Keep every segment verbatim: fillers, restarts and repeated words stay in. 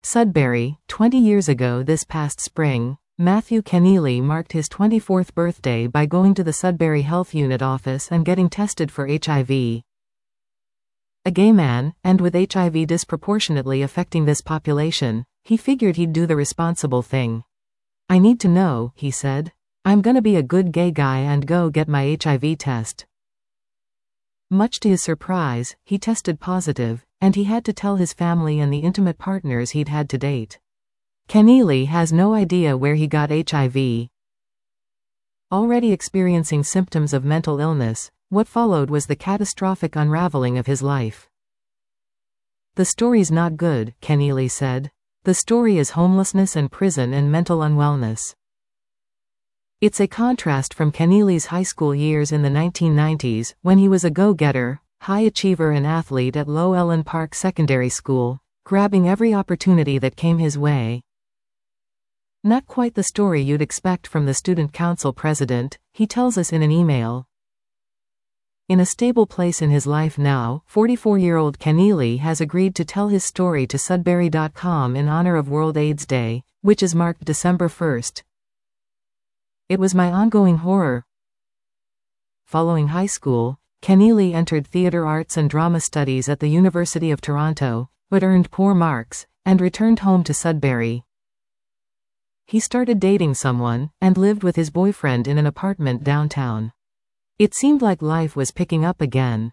Sudbury, twenty years ago this past spring, Matthew Keneally marked his twenty-fourth birthday by going to the Sudbury Health Unit office and getting tested for H I V. A gay man, and with H I V disproportionately affecting this population, he figured he'd do the responsible thing. "I need to know," he said. "I'm gonna be a good gay guy and go get my H I V test." Much to his surprise, he tested positive, and he had to tell his family and the intimate partners he'd had to date. Keneally has no idea where he got H I V. Already experiencing symptoms of mental illness, what followed was the catastrophic unraveling of his life. "The story's not good," Keneally said. "The story is homelessness and prison and mental unwellness." It's a contrast from Keneally's high school years in the nineteen nineties, when he was a go-getter, high achiever and athlete at Low-Ellen Park Secondary School, grabbing every opportunity that came his way. Not quite the story you'd expect from the student council president, he tells us in an email. In a stable place in his life now, forty-four-year-old Keneally has agreed to tell his story to Sudbury dot com in honor of World AIDS Day, which is marked December first. "It was my ongoing horror." Following high school, Keneally entered theater arts and drama studies at the University of Toronto, but earned poor marks, and returned home to Sudbury. He started dating someone, and lived with his boyfriend in an apartment downtown. It seemed like life was picking up again.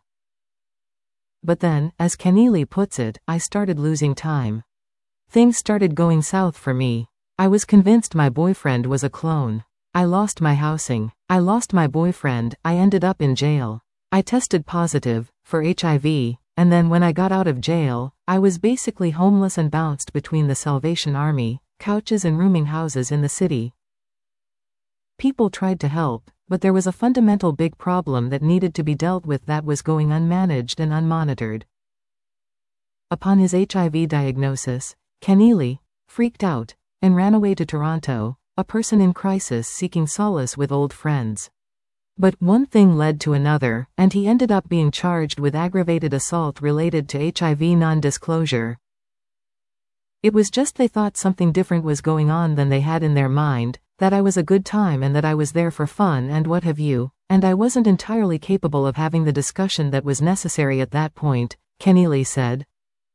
But then, as Keneally puts it, I started losing time. Things started going south for me. I was convinced my boyfriend was a clone. I lost my housing. I lost my boyfriend. I ended up in jail. I tested positive for H I V, and then when I got out of jail, I was basically homeless and bounced between the Salvation Army, couches and rooming houses in the city. People tried to help, but there was a fundamental big problem that needed to be dealt with that was going unmanaged and unmonitored. Upon his H I V diagnosis, Keneally freaked out and ran away to Toronto, a person in crisis seeking solace with old friends. But one thing led to another, and he ended up being charged with aggravated assault related to H I V non-disclosure. It was just they thought something different was going on than they had in their mind, that I was a good time and that I was there for fun and what have you, and I wasn't entirely capable of having the discussion that was necessary at that point, Keneally said.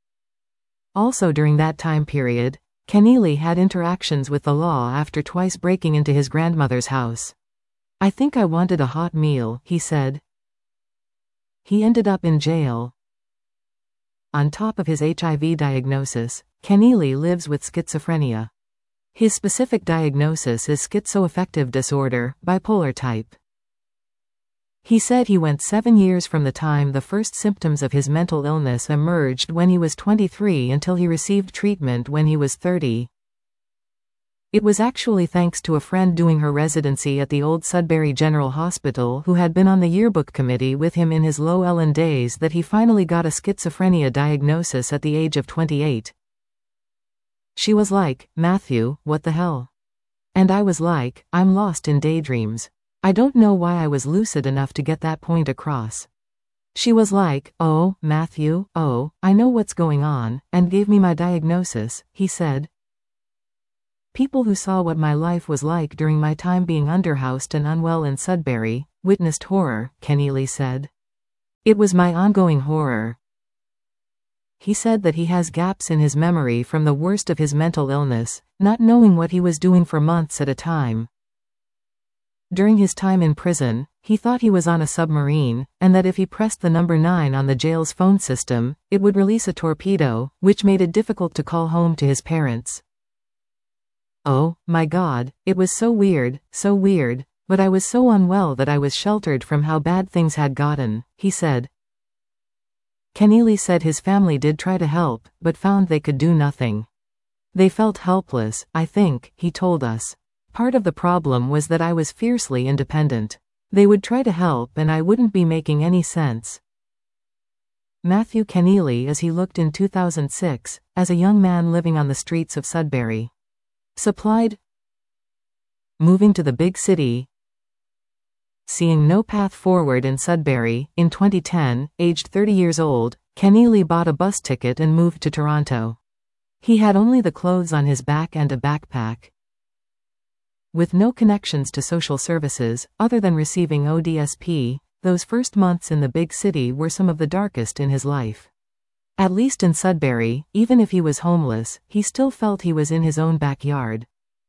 Also during that time period, Keneally had interactions with the law after twice breaking into his grandmother's house. "I think I wanted a hot meal," he said. He ended up in jail. On top of his H I V diagnosis, Keneally lives with schizophrenia. His specific diagnosis is schizoaffective disorder, bipolar type. He said he went seven years from the time the first symptoms of his mental illness emerged when he was twenty-three until he received treatment when he was thirty. It was actually thanks to a friend doing her residency at the old Sudbury General Hospital who had been on the yearbook committee with him in his Low-Ellen days that he finally got a schizophrenia diagnosis at the age of twenty-eight. She was like, "Matthew, what the hell?" And I was like, "I'm lost in daydreams. I don't know why I was lucid enough to get that point across." She was like, "Oh, Matthew, oh, I know what's going on," and gave me my diagnosis, he said. People who saw what my life was like during my time being underhoused and unwell in Sudbury witnessed horror, Keneally said. "It was my ongoing horror." He said that he has gaps in his memory from the worst of his mental illness, not knowing what he was doing for months at a time. During his time in prison, he thought he was on a submarine, and that if he pressed the number nine on the jail's phone system, it would release a torpedo, which made it difficult to call home to his parents. "Oh, my God, it was so weird, so weird, but I was so unwell that I was sheltered from how bad things had gotten," he said. Keneally said his family did try to help, but found they could do nothing. "They felt helpless, I think," he told us. "Part of the problem was that I was fiercely independent. They would try to help and I wouldn't be making any sense." Matthew Keneally as he looked in two thousand six, as a young man living on the streets of Sudbury. Supplied. Moving to the big city. Seeing no path forward in Sudbury, in twenty ten, aged thirty years old, Keneally bought a bus ticket and moved to Toronto. He had only the clothes on his back and a backpack. With no connections to social services, other than receiving O D S P, those first months in the big city were some of the darkest in his life. At least in Sudbury, even if he was homeless, he still felt he was in his own backyard.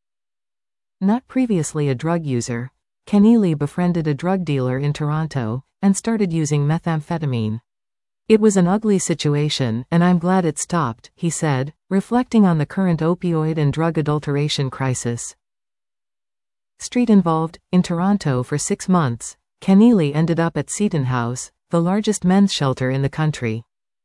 Not previously a drug user, Keneally befriended a drug dealer in Toronto, and started using methamphetamine. It was an ugly situation, and I'm glad it stopped, he said, reflecting on the current opioid and drug adulteration crisis. Street involved, in Toronto for six months, Keneally ended up at Seton House, the largest men's shelter in the country.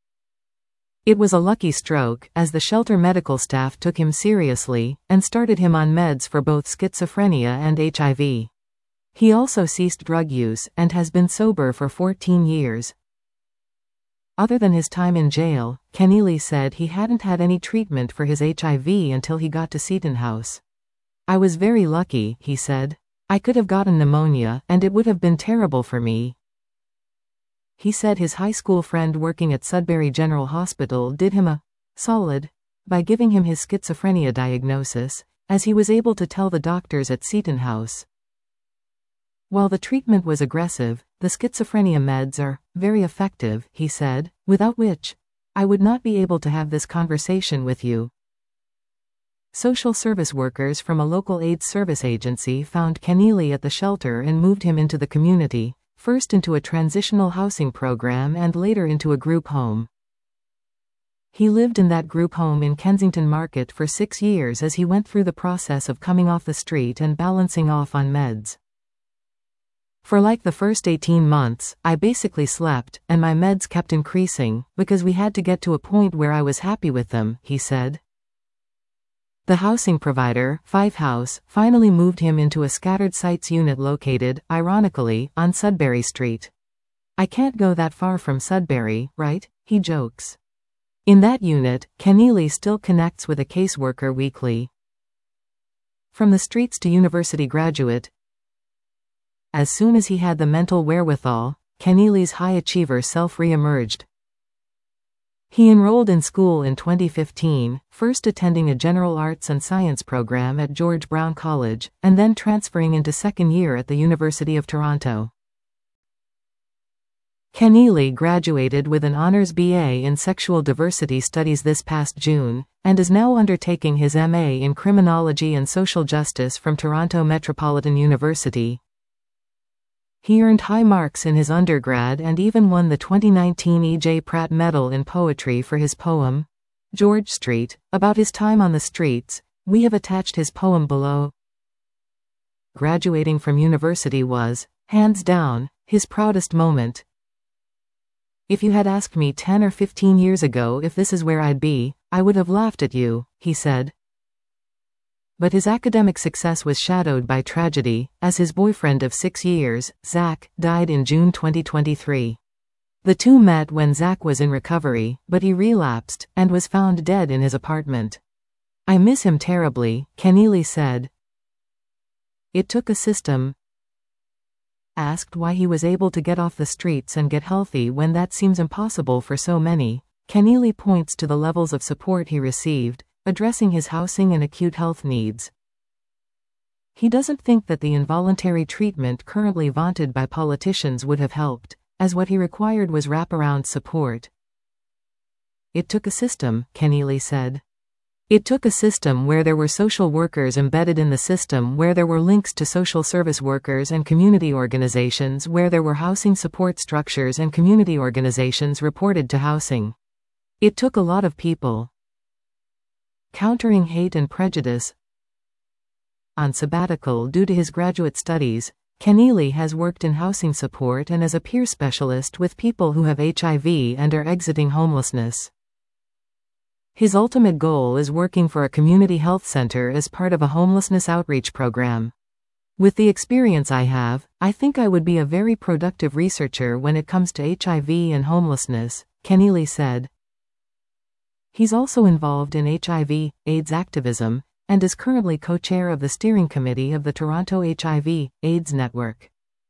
It was a lucky stroke, as the shelter medical staff took him seriously, and started him on meds for both schizophrenia and H I V. He also ceased drug use, and has been sober for fourteen years. Other than his time in jail, Keneally said he hadn't had any treatment for his H I V until he got to Seton House. I was very lucky, he said. I could have gotten pneumonia, and it would have been terrible for me. He said his high school friend working at Sudbury General Hospital did him a solid by giving him his schizophrenia diagnosis, as he was able to tell the doctors at Seton House. While the treatment was aggressive, the schizophrenia meds are very effective, he said, without which I would not be able to have this conversation with you. Social service workers from a local AIDS service agency found Keneally at the shelter and moved him into the community, first into a transitional housing program and later into a group home. He lived in that group home in Kensington Market for six years as he went through the process of coming off the street and balancing off on meds. For like the first eighteen months, I basically slept, and my meds kept increasing, because we had to get to a point where I was happy with them, he said. The housing provider, Five House, finally moved him into a scattered sites unit located, ironically, on Sudbury Street. I can't go that far from Sudbury, right? He jokes. In that unit, Keneally still connects with a caseworker weekly. From the streets to university graduate. As soon as he had the mental wherewithal, Keneally's high achiever self re-emerged. He enrolled in school in twenty fifteen, first attending a general arts and science program at George Brown College, and then transferring into second year at the University of Toronto. Keneally graduated with an honors B A in Sexual Diversity Studies this past June, and is now undertaking his M A in Criminology and Social Justice from Toronto Metropolitan University. He earned high marks in his undergrad and even won the twenty nineteen E J Pratt Medal in Poetry for his poem, George Street. About his time on the streets, we have attached his poem below. Graduating from university was, hands down, his proudest moment. If you had asked me ten or fifteen years ago if this is where I'd be, I would have laughed at you, he said. But his academic success was shadowed by tragedy, as his boyfriend of six years, Zach, died in June twenty twenty-three. The two met when Zach was in recovery, but he relapsed, and was found dead in his apartment. I miss him terribly, Keneally said. It took a system. Asked why he was able to get off the streets and get healthy when that seems impossible for so many, Keneally points to the levels of support he received, addressing his housing and acute health needs. He doesn't think that the involuntary treatment currently vaunted by politicians would have helped, as what he required was wraparound support. It took a system, Keneally said. It took a system where there were social workers embedded in the system, where there were links to social service workers and community organizations, where there were housing support structures and community organizations reported to housing. It took a lot of people. Countering hate and prejudice. On sabbatical due to his graduate studies, Keneally has worked in housing support and as a peer specialist with people who have H I V and are exiting homelessness. His ultimate goal is working for a community health center as part of a homelessness outreach program. With the experience I have, I think I would be a very productive researcher when it comes to H I V and homelessness, Keneally said. He's also involved in H I V, AIDS activism, and is currently co-chair of the steering committee of the Toronto H I V, AIDS Network.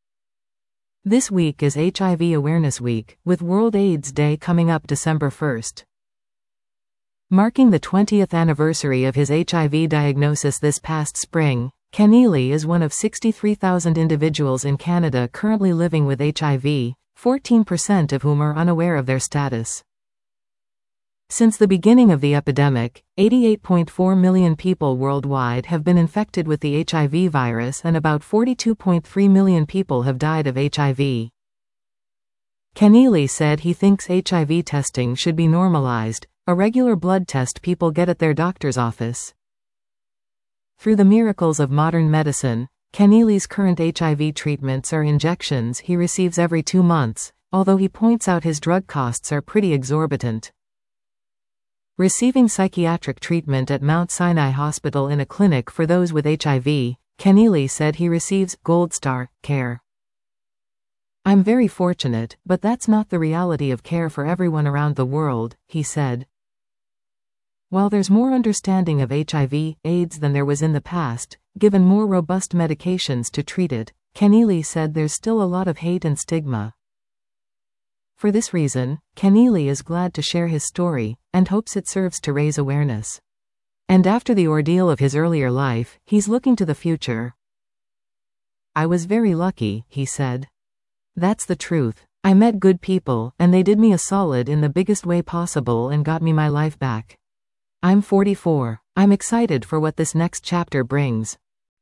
This week is H I V Awareness Week, with World AIDS Day coming up December first. Marking the twentieth anniversary of his H I V diagnosis this past spring, Keneally is one of sixty-three thousand individuals in Canada currently living with H I V, fourteen percent of whom are unaware of their status. Since the beginning of the epidemic, eighty-eight point four million people worldwide have been infected with the H I V virus and about forty-two point three million people have died of H I V. Keneally said he thinks H I V testing should be normalized, a regular blood test people get at their doctor's office. Through the miracles of modern medicine, Keneally's current H I V treatments are injections he receives every two months, although he points out his drug costs are pretty exorbitant. Receiving psychiatric treatment at Mount Sinai Hospital in a clinic for those with H I V, Keneally said he receives Gold Star care. "I'm very fortunate, but that's not the reality of care for everyone around the world," he said. While there's more understanding of H I V, AIDS than there was in the past, given more robust medications to treat it, Keneally said there's still a lot of hate and stigma. For this reason, Keneally is glad to share his story, and hopes it serves to raise awareness. And after the ordeal of his earlier life, he's looking to the future. "I was very lucky," he said. "That's the truth. I met good people, and they did me a solid in the biggest way possible and got me my life back. I'm forty-four. I'm excited for what this next chapter brings."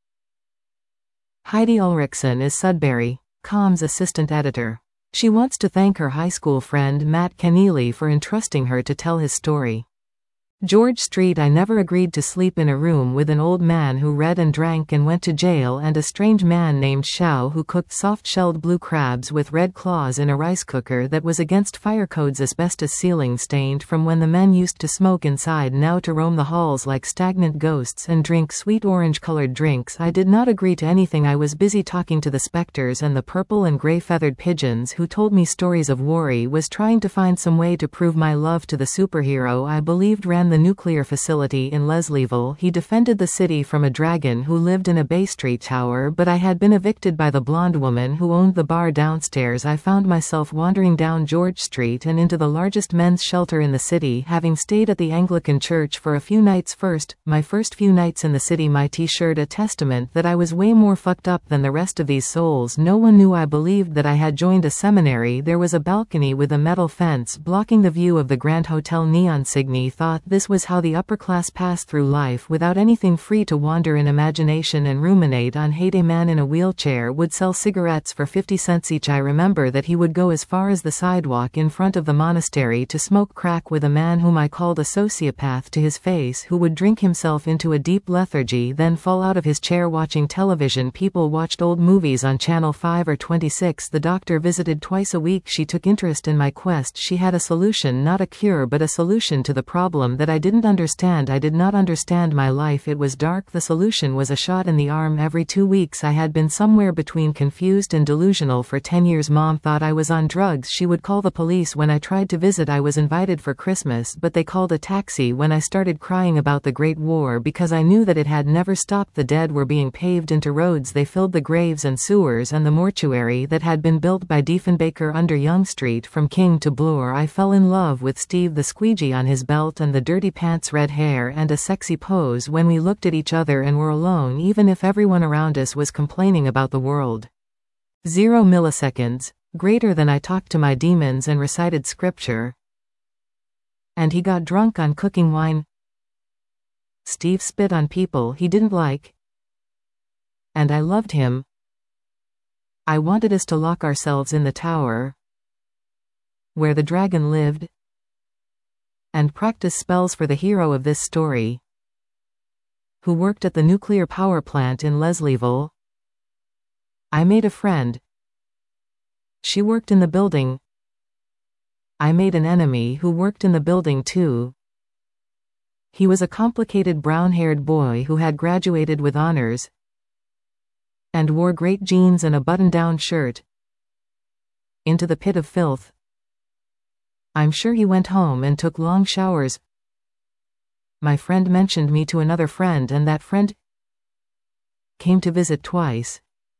Heidi Ulrichsen is Sudbury dot com's assistant editor. She wants to thank her high school friend Matt Keneally for entrusting her to tell his story. George Street. "I never agreed to sleep in a room with an old man who read and drank and went to jail, and a strange man named Shao who cooked soft-shelled blue crabs with red claws in a rice cooker that was against fire codes, asbestos ceiling stained from when the men used to smoke inside, now to roam the halls like stagnant ghosts and drink sweet orange-colored drinks. I did not agree to anything. I was busy talking to the specters and the purple and gray feathered pigeons who told me stories of worry, was trying to find some way to prove my love to the superhero I believed ran the nuclear facility in Leslieville. He defended the city from a dragon who lived in a Bay Street tower, but I had been evicted by the blonde woman who owned the bar downstairs. I found myself wandering down George Street and into the largest men's shelter in the city, having stayed at the Anglican church for a few nights first, my first few nights in the city. My t-shirt a testament that I was way more fucked up than the rest of these souls. No one knew I believed that I had joined a seminary. There was a balcony with a metal fence blocking the view of the Grand Hotel neon sign. Thought this was how the upper class passed through life without anything, free to wander in imagination and ruminate on hate. A man in a wheelchair would sell cigarettes for fifty cents each. I remember that he would go as far as the sidewalk in front of the monastery to smoke crack with a man whom I called a sociopath to his face, who would drink himself into a deep lethargy, then fall out of his chair watching television. People watched old movies on Channel five or twenty-six. The doctor visited twice a week. She took interest in my quest. She had a solution, not a cure, but a solution to the problem that I didn't understand. I did not understand my life. It was dark. The solution was a shot in the arm every two weeks. I had been somewhere between confused and delusional for ten years. Mom thought I was on drugs. She would call the police when I tried to visit. I was invited for Christmas, but they called a taxi when I started crying about the Great War because I knew that it had never stopped. The dead were being paved into roads. They filled the graves and sewers and the mortuary that had been built by Diefenbaker under Yonge Street from King to Bloor. I fell in love with Steve the squeegee on his belt and the dirty pants, red hair and a sexy pose when we looked at each other and were alone, even if everyone around us was complaining about the world. Zero milliseconds, greater than I talked to my demons and recited scripture. And he got drunk on cooking wine. Steve spit on people he didn't like. And I loved him. I wanted us to lock ourselves in the tower where the dragon lived and practice spells for the hero of this story, who worked at the nuclear power plant in Leslieville. I made a friend. She worked in the building. I made an enemy who worked in the building too. He was a complicated brown-haired boy who had graduated with honors and wore great jeans and a button-down shirt. Into the pit of filth. I'm sure he went home and took long showers. My friend mentioned me to another friend, and that friend came to visit twice.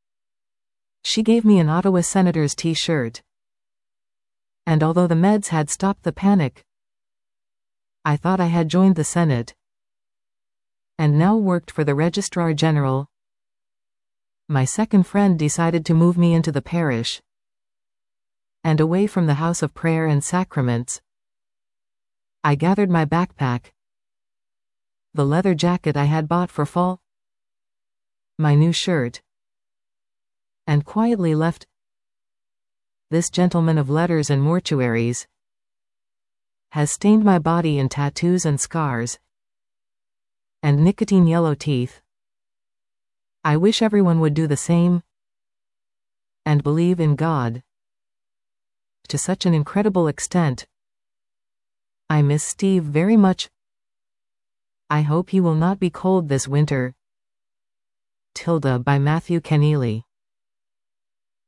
She gave me an Ottawa Senators t-shirt. And although the meds had stopped the panic, I thought I had joined the Senate, and now worked for the Registrar General. My second friend decided to move me into the parish, and away from the house of prayer and sacraments. I gathered my backpack, the leather jacket I had bought for fall, my new shirt, and quietly left. This gentleman of letters and mortuaries has stained my body in tattoos and scars, and nicotine yellow teeth. I wish everyone would do the same, and believe in God to such an incredible extent. I miss Steve very much. I hope he will not be cold this winter. Tilda by Matthew Keneally.